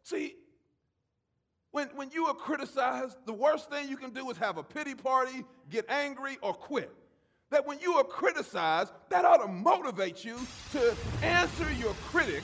See, when you are criticized, the worst thing you can do is have a pity party, get angry, or quit. That when you are criticized, that ought to motivate you to answer your critics.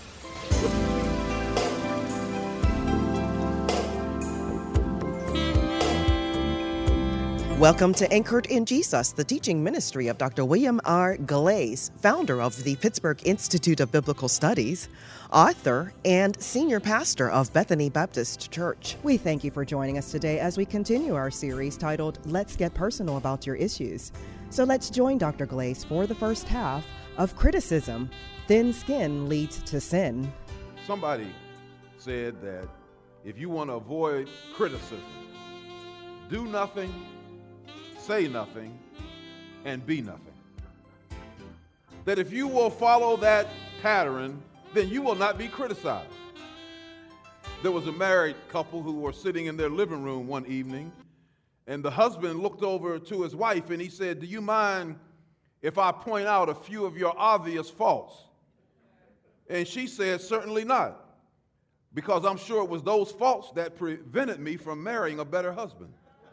Welcome to Anchored in Jesus, the teaching ministry of Dr. William R. Galais, founder of the Pittsburgh Institute of Biblical Studies, author, and senior pastor of Bethany Baptist Church. We thank you for joining us today as we continue our series titled, Let's Get Personal About Your Issues. So let's join Dr. Galais for the first half of Criticism, Thin Skin Leads to Sin. Somebody said that if you want to avoid criticism, do nothing, say nothing, and be nothing. That if you will follow that pattern, then you will not be criticized. There was a married couple who were sitting in their living room one evening, and the husband looked over to his wife and he said, "Do you mind if I point out a few of your obvious faults?" And she said, "Certainly not, because I'm sure it was those faults that prevented me from marrying a better husband."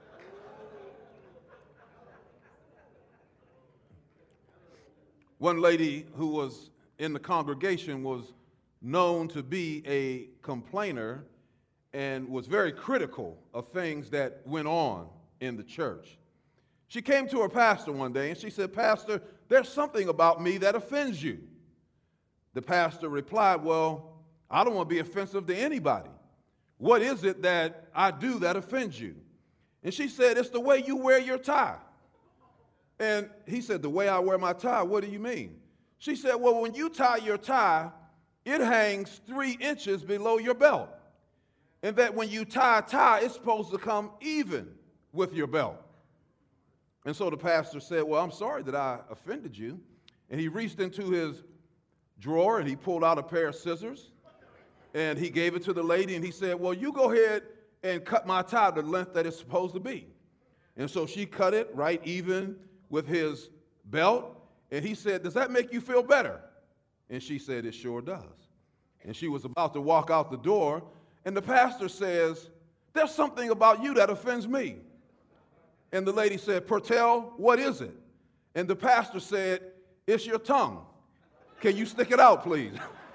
One lady who was in the congregation was known to be a complainer and was very critical of things that went on in the church. She came to her pastor one day and she said, "Pastor, there's something about me that offends you." The pastor replied, "Well, I don't want to be offensive to anybody. What is it that I do that offends you?" And she said, "It's the way you wear your tie." And he said, "The way I wear my tie, what do you mean?" She said, "Well, when you tie your tie, it hangs 3 inches below your belt. And that when you tie a tie, it's supposed to come even with your belt." And so the pastor said, "Well, I'm sorry that I offended you." And he reached into his drawer and he pulled out a pair of scissors and he gave it to the lady and he said, "Well, you go ahead and cut my tie the length that it's supposed to be." And so she cut it right even with his belt, and he said, "Does that make you feel better?" And she said, "It sure does." And she was about to walk out the door, and the pastor says, "There's something about you that offends me." And the lady said, "Pertell, what is it?" And the pastor said, "It's your tongue. Can you stick it out, please?"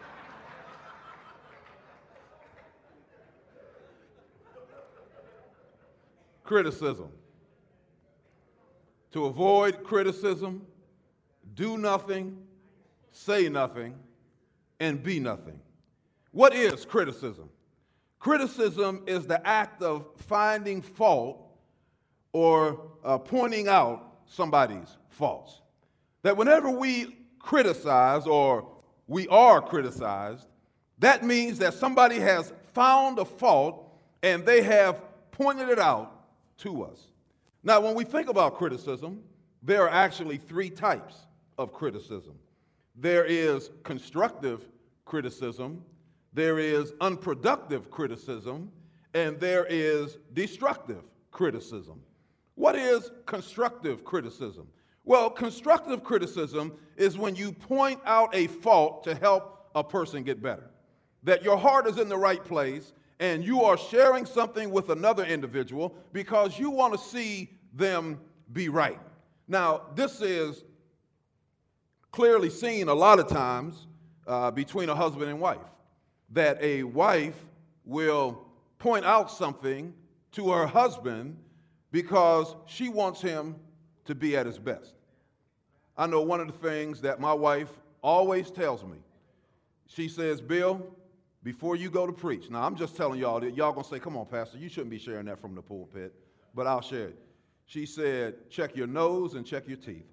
Criticism. To avoid criticism, do nothing, say nothing, and be nothing. What is criticism? Criticism is the act of finding fault or pointing out somebody's faults. That whenever we criticize or we are criticized, that means that somebody has found a fault and they have pointed it out to us. Now, when we think about criticism, there are actually 3 types of criticism. There is constructive criticism, there is unproductive criticism, and there is destructive criticism. What is constructive criticism? Well, constructive criticism is when you point out a fault to help a person get better. That your heart is in the right place and you are sharing something with another individual because you want to see them be right. Now, this is clearly seen a lot of times between a husband and wife, that a wife will point out something to her husband because she wants him to be at his best. I know one of the things that my wife always tells me. She says, "Bill, before you go to preach," now I'm just telling y'all that y'all gonna say, "Come on, Pastor, you shouldn't be sharing that from the pulpit," but I'll share it. She said, "Check your nose and check your teeth."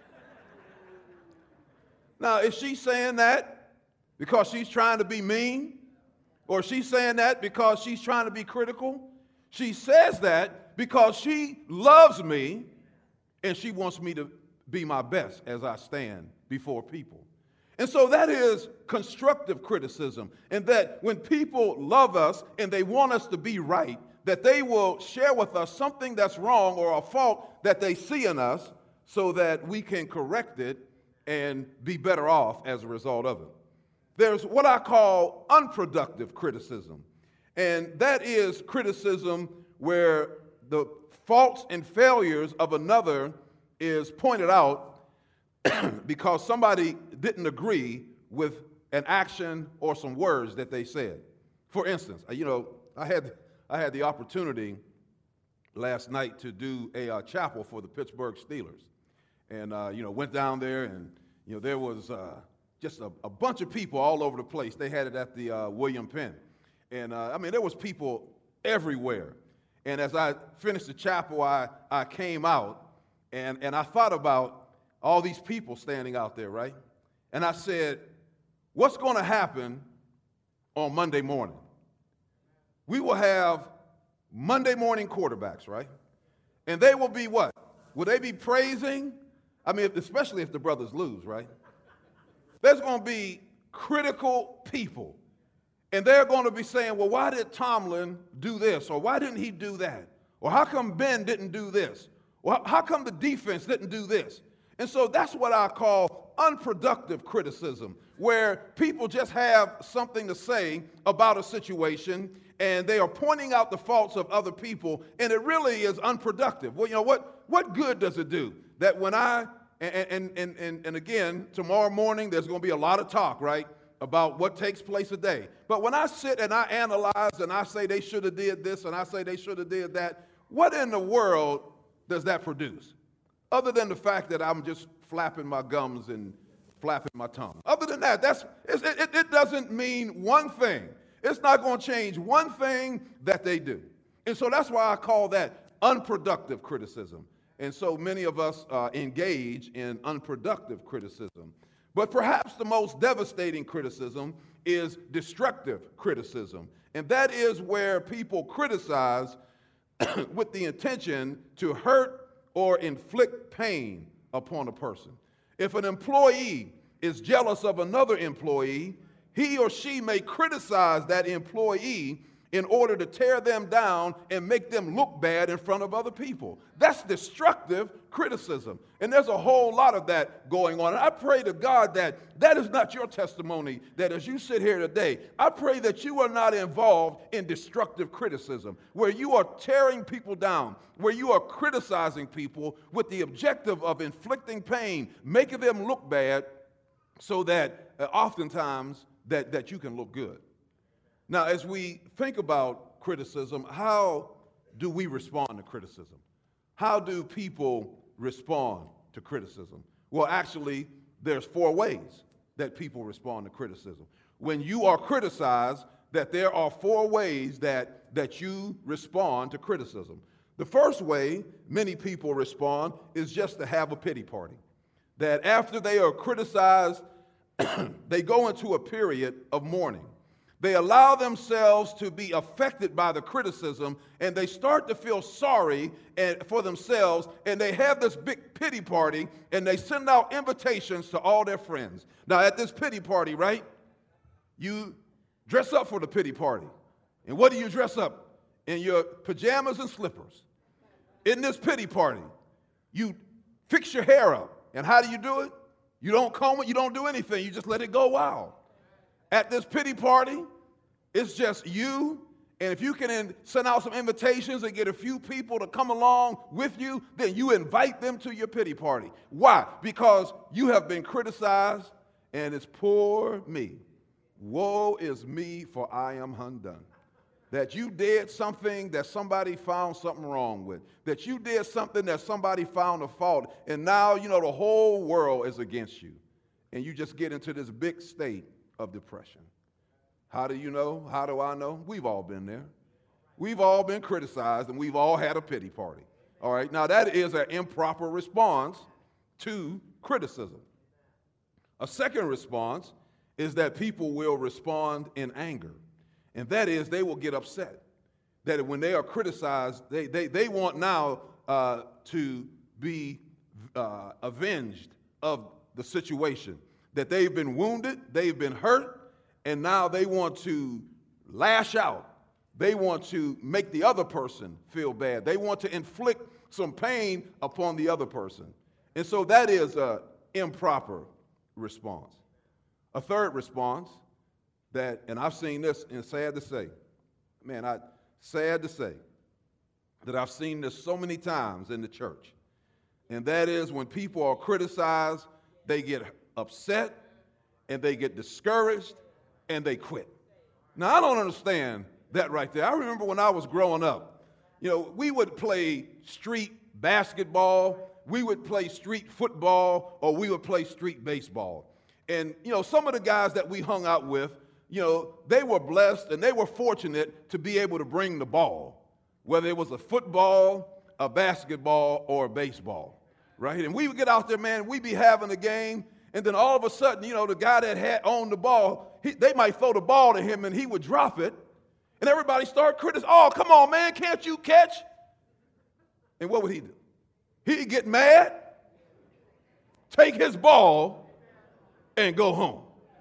Now, is she saying that because she's trying to be mean? Or is she saying that because she's trying to be critical? She says that because she loves me and she wants me to be my best as I stand before people. And so that is constructive criticism. And that when people love us and they want us to be right, that they will share with us something that's wrong or a fault that they see in us so that we can correct it and be better off as a result of it. There's what I call unproductive criticism. And that is criticism where the faults and failures of another is pointed out because somebody didn't agree with an action or some words that they said. For instance, I had the opportunity last night to do a chapel for the Pittsburgh Steelers. And, went down there and, there was just a bunch of people all over the place. They had it at the William Penn. And, there was people everywhere. And as I finished the chapel, I came out and I thought about all these people standing out there, right? And I said, what's going to happen on Monday morning? We will have Monday morning quarterbacks, right? And they will be what? Will they be praising? Especially if the brothers lose, right? There's going to be critical people. And they're going to be saying, well, why did Tomlin do this? Or why didn't he do that? Or how come Ben didn't do this? Or how come the defense didn't do this? And so that's what I call unproductive criticism, where people just have something to say about a situation and they are pointing out the faults of other people, and it really is unproductive. Well, what good does it do that when and again, tomorrow morning there's going to be a lot of talk, right, about what takes place today. But when I sit and I analyze and I say they should have did this and I say they should have did that, what in the world does that produce? Other than the fact that I'm just flapping my gums and flapping my tongue. Other than that, it doesn't mean one thing. It's not going to change one thing that they do. And so that's why I call that unproductive criticism. And so many of us engage in unproductive criticism. But perhaps the most devastating criticism is destructive criticism. And that is where people criticize with the intention to hurt or inflict pain upon a person. If an employee is jealous of another employee, he or she may criticize that employee in order to tear them down and make them look bad in front of other people. That's destructive criticism. And there's a whole lot of that going on. And I pray to God that that is not your testimony, that as you sit here today, I pray that you are not involved in destructive criticism, where you are tearing people down, where you are criticizing people with the objective of inflicting pain, making them look bad, so that oftentimes that you can look good. Now, as we think about criticism, how do we respond to criticism? How do people respond to criticism? Well, actually, there's 4 ways that people respond to criticism. When you are criticized, that there are 4 ways that you respond to criticism. The first way many people respond is just to have a pity party. That after they are criticized, they go into a period of mourning. They allow themselves to be affected by the criticism, and they start to feel sorry for themselves, and they have this big pity party, and they send out invitations to all their friends. Now, at this pity party, right, you dress up for the pity party. And what do you dress up? In your pajamas and slippers. In this pity party, you fix your hair up. And how do you do it? You don't comb it, you don't do anything, you just let it go wild. At this pity party, it's just you, and if you can send out some invitations and get a few people to come along with you, then you invite them to your pity party. Why? Because you have been criticized, and it's poor me. Woe is me, for I am undone. That you did something that somebody found something wrong with. That you did something that somebody found a fault, and now, the whole world is against you. And you just get into this big state of depression. How do you know? How do I know? We've all been there. We've all been criticized, and we've all had a pity party. All right, now that is an improper response to criticism. A second response is that people will respond in anger, and that is they will get upset. That when they are criticized, they want now to be avenged of the situation. That they've been wounded, they've been hurt, and now they want to lash out. They want to make the other person feel bad. They want to inflict some pain upon the other person. And so that is an improper response. A third response and I've seen this, and sad to say, Man, sad to say that I've seen this so many times in the church. And that is when people are criticized, they get upset and they get discouraged and they quit. Now, I don't understand that right there. I remember when I was growing up, we would play street basketball, we would play street football, or we would play street baseball. And, some of the guys that we hung out with, they were blessed and they were fortunate to be able to bring the ball, whether it was a football, a basketball, or a baseball, right? And we would get out there, man, we'd be having a game, and then all of a sudden, the guy that had owned the ball, they might throw the ball to him and he would drop it, and everybody started criticizing, oh, come on, man, can't you catch? And what would he do? He'd get mad, take his ball, and go home.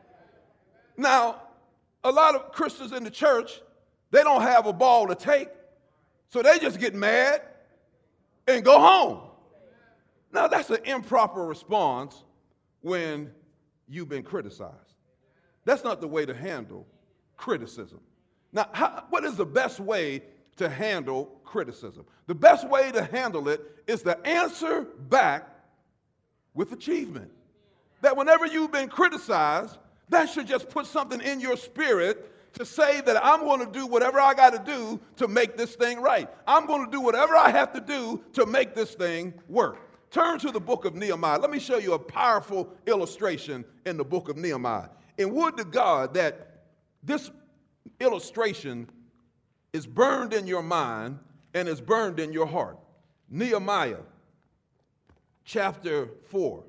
Now, a lot of Christians in the church, they don't have a ball to take, so they just get mad and go home. Now, that's an improper response when you've been criticized. That's not the way to handle criticism. Now, what is the best way to handle criticism? The best way to handle it is to answer back with achievement. That whenever you've been criticized, that should just put something in your spirit to say that I'm going to do whatever I got to do to make this thing right. I'm going to do whatever I have to do to make this thing work. Turn to the book of Nehemiah. Let me show you a powerful illustration in the book of Nehemiah. And would to God that this illustration is burned in your mind and is burned in your heart. Nehemiah chapter 4.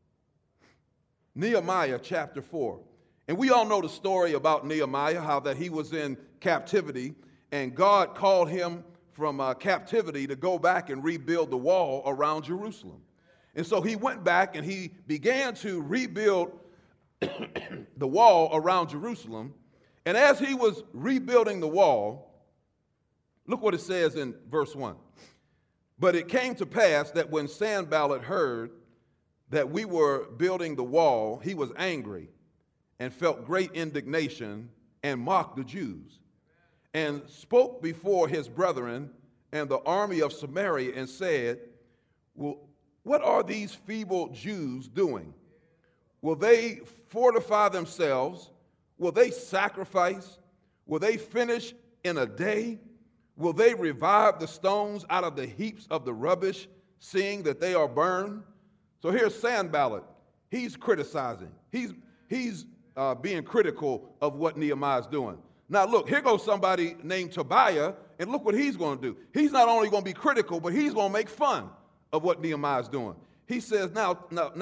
Nehemiah chapter 4. And we all know the story about Nehemiah, how that he was in captivity, and God called him from captivity to go back and rebuild the wall around Jerusalem. And so he went back and he began to rebuild the wall around Jerusalem. And as he was rebuilding the wall, look what it says in verse 1. But it came to pass that when Sanballat heard that we were building the wall, he was angry and felt great indignation and mocked the Jews, and spoke before his brethren and the army of Samaria and said, well, what are these feeble Jews doing? Will they fortify themselves? Will they sacrifice? Will they finish in a day? Will they revive the stones out of the heaps of the rubbish, seeing that they are burned? So here's Sanballat. He's criticizing. He's being critical of what Nehemiah is doing. Now look, here goes somebody named Tobiah, and look what he's going to do. He's not only going to be critical, but he's going to make fun of what Nehemiah is doing. He says, now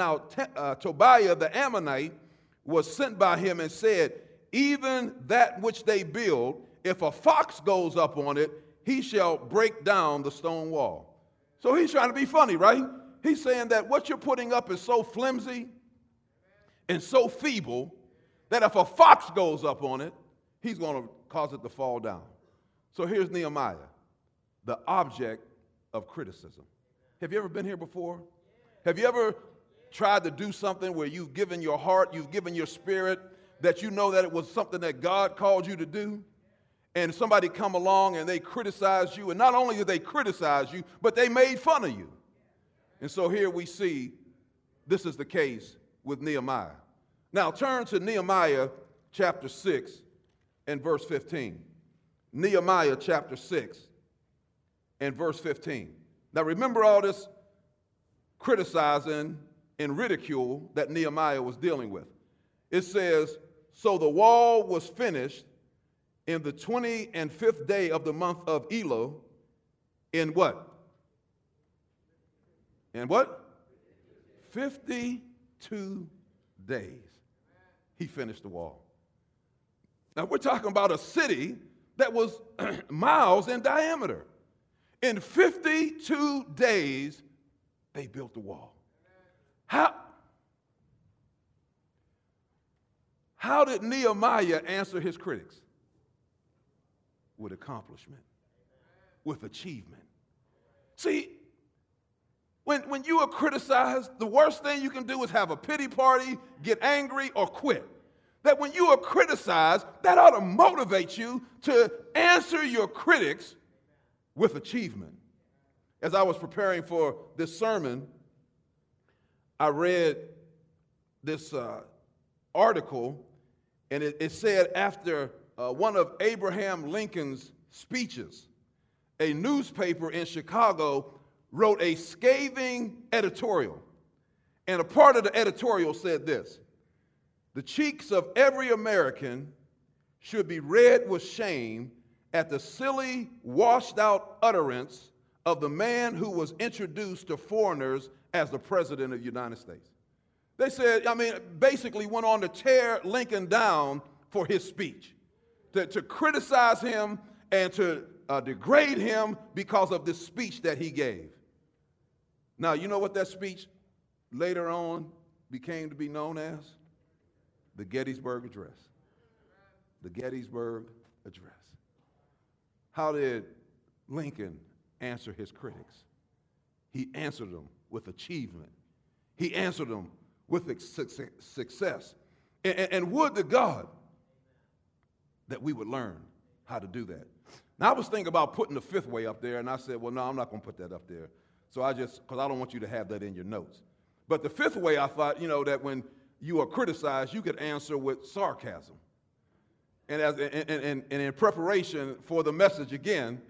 Tobiah the Ammonite was sent by him and said, even that which they build, if a fox goes up on it, he shall break down the stone wall. So he's trying to be funny, right? He's saying that what you're putting up is so flimsy and so feeble that if a fox goes up on it, he's going to cause it to fall down. So here's Nehemiah, the object of criticism. Have you ever been here before? Have you ever tried to do something where you've given your heart, you've given your spirit, that you know that it was something that God called you to do? And somebody come along and they criticize you, and not only did they criticize you, but they made fun of you. And so here we see this is the case with Nehemiah. Now turn to Nehemiah chapter 6 and verse 15. Nehemiah chapter 6 and verse 15. Now remember all this criticizing and ridicule that Nehemiah was dealing with. It says, so the wall was finished in the 25th day of the month of Elul in what? In what? 52 days. He finished the wall. Now we're talking about a city that was miles in diameter. In 52 days, they built the wall. How did Nehemiah answer his critics? With accomplishment, with achievement. See, when you are criticized, the worst thing you can do is have a pity party, get angry, or quit. that when you are criticized, that ought to motivate you to answer your critics with achievement. As I was preparing for this sermon, I read this article, and it said after one of Abraham Lincoln's speeches, a newspaper in Chicago wrote a scathing editorial. And a part of the editorial said this: the cheeks of every American should be red with shame at the silly, washed-out utterance of the man who was introduced to foreigners as the President of the United States. They said, basically went on to tear Lincoln down for his speech, to criticize him and to degrade him because of this speech that he gave. Now, you know what that speech later on became to be known as? The Gettysburg Address. The Gettysburg Address. How did Lincoln answer his critics? He answered them with achievement. He answered them with success. And would to God that we would learn how to do that. Now, I was thinking about putting the fifth way up there, and I said, well, no, I'm not going to put that up there. So because I don't want you to have that in your notes. But the fifth way, I thought, that when you are criticized, you could answer with sarcasm. And in preparation for the message again,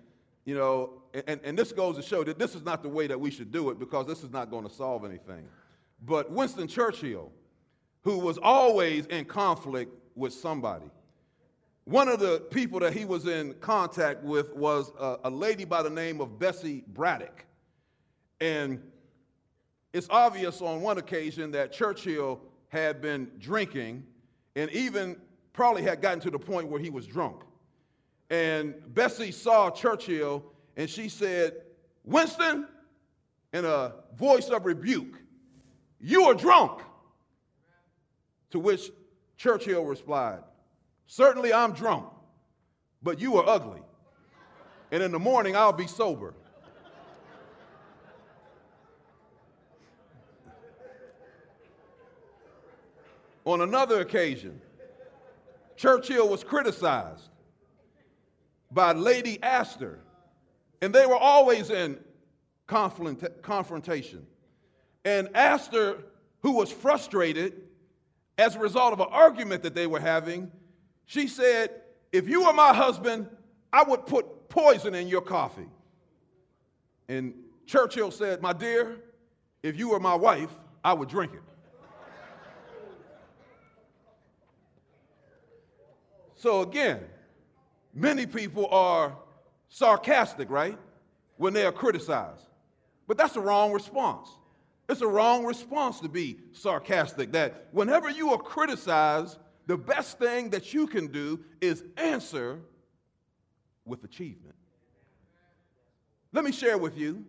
and this goes to show that this is not the way that we should do it, because this is not going to solve anything. But Winston Churchill, who was always in conflict with somebody, one of the people that he was in contact with was a lady by the name of Bessie Braddock. And it's obvious on one occasion that Churchill had been drinking and even probably had gotten to the point where he was drunk. And Bessie saw Churchill and she said, "Winston," in a voice of rebuke, "you are drunk." To which Churchill replied, "Certainly I'm drunk, but you are ugly. And in the morning I'll be sober." On another occasion, Churchill was criticized by Lady Astor, and they were always in confrontation. And Astor, who was frustrated as a result of an argument that they were having, she said, "If you were my husband, I would put poison in your coffee." And Churchill said, "My dear, if you were my wife, I would drink it." So again, many people are sarcastic, right, when they are criticized. But that's the wrong response. It's a wrong response to be sarcastic, that whenever you are criticized, the best thing that you can do is answer with achievement. Let me share with you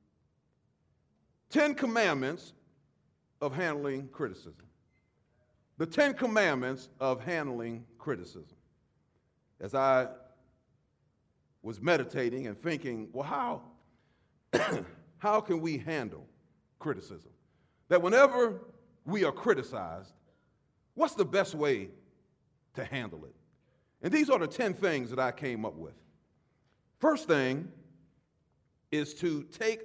10 commandments of handling criticism. The 10 commandments of handling criticism. As I was meditating and thinking, well, how can we handle criticism? That whenever we are criticized, what's the best way to handle it? And these are the 10 things that I came up with. First thing is to take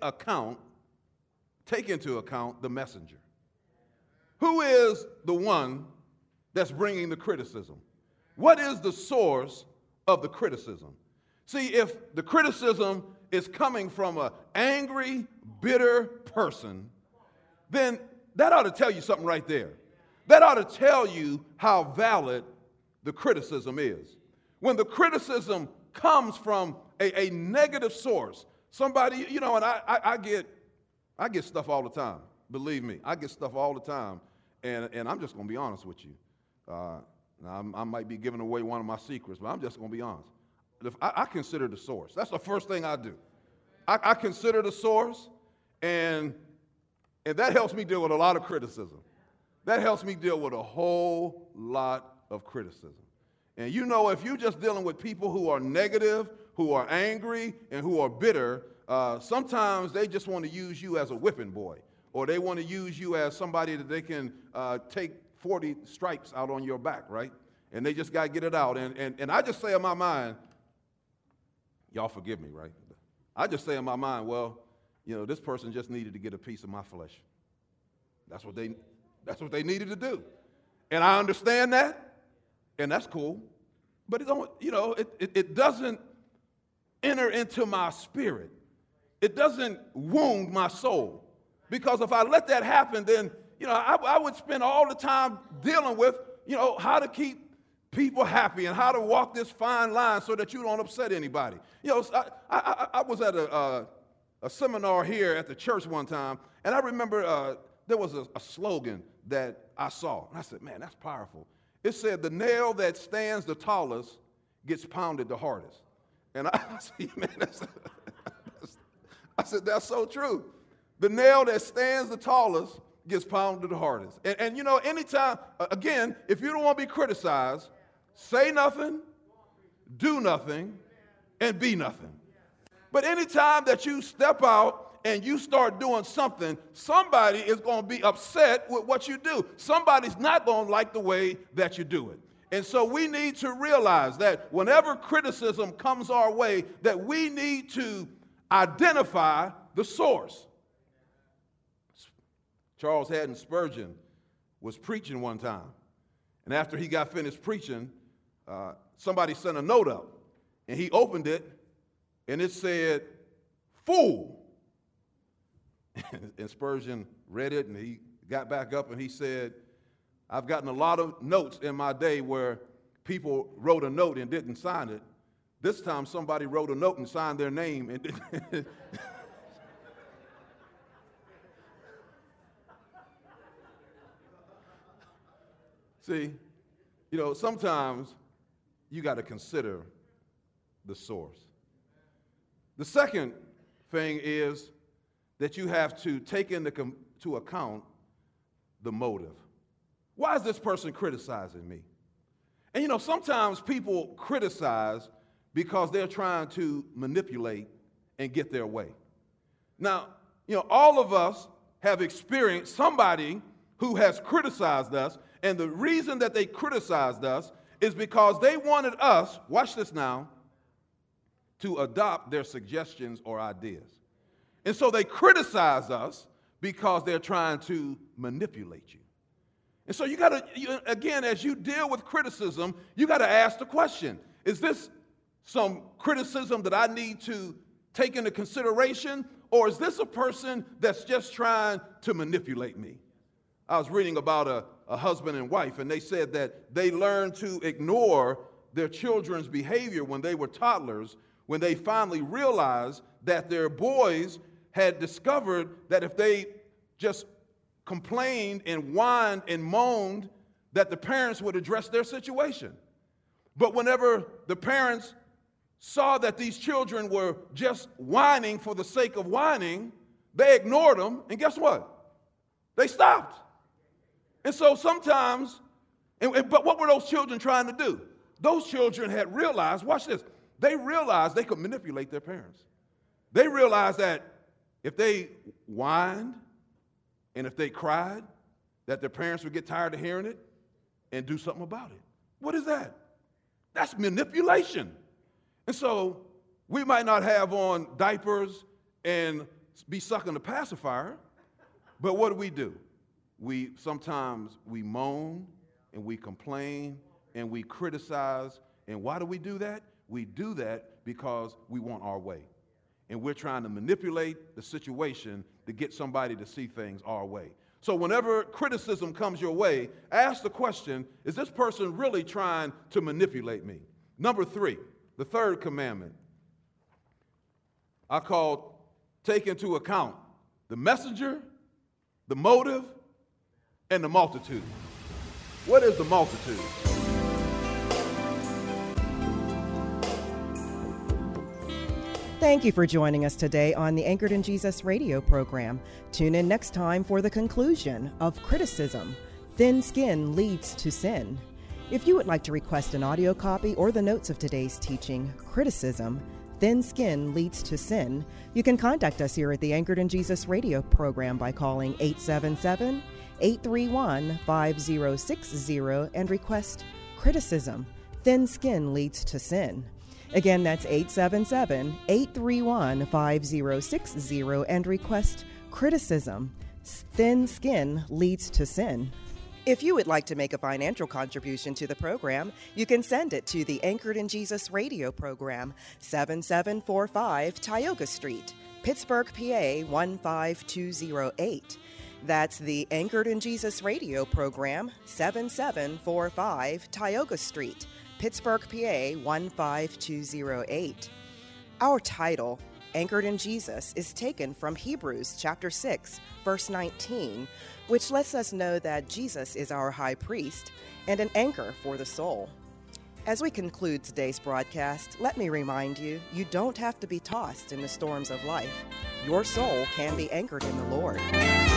into account the messenger. Who is the one that's bringing the criticism? What is the source of the criticism? See, if the criticism is coming from an angry, bitter person, then that ought to tell you something right there. That ought to tell you how valid the criticism is. When the criticism comes from a negative source, somebody, and I get stuff all the time. Believe me, I get stuff all the time, and I'm just going to be honest with you. Now, I might be giving away one of my secrets, but I'm just going to be honest. I consider the source. That's the first thing I do. I consider the source, and that helps me deal with a lot of criticism. That helps me deal with a whole lot of criticism. And if you're just dealing with people who are negative, who are angry, and who are bitter, sometimes they just want to use you as a whipping boy, or they want to use you as somebody that they can take 40 stripes out on your back, right? And they just got to get it out. And I just say in my mind, y'all forgive me, right? I just say in my mind, well, you know, this person just needed to get a piece of my flesh. That's what they needed to do. And I understand that, and that's cool. But it don't, you know, it doesn't enter into my spirit. It doesn't wound my soul. Because if I let that happen, then, you know, I would spend all the time dealing with, you know, how to keep people happy and how to walk this fine line so that you don't upset anybody. You know, I was at a seminar here at the church one time, and I remember there was a slogan that I saw. And I said, man, that's powerful. It said, the nail that stands the tallest gets pounded the hardest. And I said, man, I said, that's so true. The nail that stands the tallest gets pounded the hardest. And you know, anytime, again, if you don't want to be criticized, say nothing, do nothing, and be nothing. But anytime that you step out and you start doing something, somebody is going to be upset with what you do. Somebody's not going to like the way that you do it. And so we need to realize that whenever criticism comes our way, that we need to identify the source. Charles Haddon Spurgeon was preaching one time. And after he got finished preaching, somebody sent a note up. And he opened it, and it said, "Fool." And Spurgeon read it, and he got back up, and he said, I've gotten a lot of notes in my day where people wrote a note and didn't sign it. This time somebody wrote a note and signed their name. And see, you know, sometimes you got to consider the source. The second thing is that you have to take into account the motive. Why is this person criticizing me? And you know, sometimes people criticize because they're trying to manipulate and get their way. Now, you know, all of us have experienced somebody who has criticized us, and the reason that they criticized us is because they wanted us, watch this now, to adopt their suggestions or ideas. And so they criticize us because they're trying to manipulate you. And so you got to, again, as you deal with criticism, you got to ask the question, is this some criticism that I need to take into consideration, or is this a person that's just trying to manipulate me? I was reading about a husband and wife, and they said that they learned to ignore their children's behavior when they were toddlers, when they finally realized that their boys had discovered that if they just complained and whined and moaned, that the parents would address their situation. But whenever the parents saw that these children were just whining for the sake of whining, they ignored them, and guess what? They stopped. And so sometimes, but what were those children trying to do? Those children had realized, watch this, they realized they could manipulate their parents. They realized that if they whined and if they cried, that their parents would get tired of hearing it and do something about it. What is that? That's manipulation. And so we might not have on diapers and be sucking the pacifier, but what do? Sometimes we moan and we complain and we criticize. And why do we do that? We do that because we want our way. And we're trying to manipulate the situation to get somebody to see things our way. So whenever criticism comes your way, ask the question, is this person really trying to manipulate me? Number 3, the third commandment, I call take into account the messenger, the motive, and the multitude. What is the multitude? Thank you for joining us today on the Anchored in Jesus radio program. Tune in next time for the conclusion of Criticism, Thin Skin Leads to Sin. If you would like to request an audio copy or the notes of today's teaching, Criticism, Thin Skin Leads to Sin, you can contact us here at the Anchored in Jesus radio program by calling 831-5060 and request criticism. Thin skin leads to sin. Again, that's 877-831-5060 and request criticism. Thin skin leads to sin. If you would like to make a financial contribution to the program, you can send it to the Anchored in Jesus radio program, 7745 Tioga Street, Pittsburgh, PA 15208. That's the Anchored in Jesus radio program, 7745 Tioga Street, Pittsburgh, PA 15208. Our title, Anchored in Jesus, is taken from Hebrews chapter 6, verse 19, which lets us know that Jesus is our high priest and an anchor for the soul. As we conclude today's broadcast, let me remind you, you don't have to be tossed in the storms of life. Your soul can be anchored in the Lord.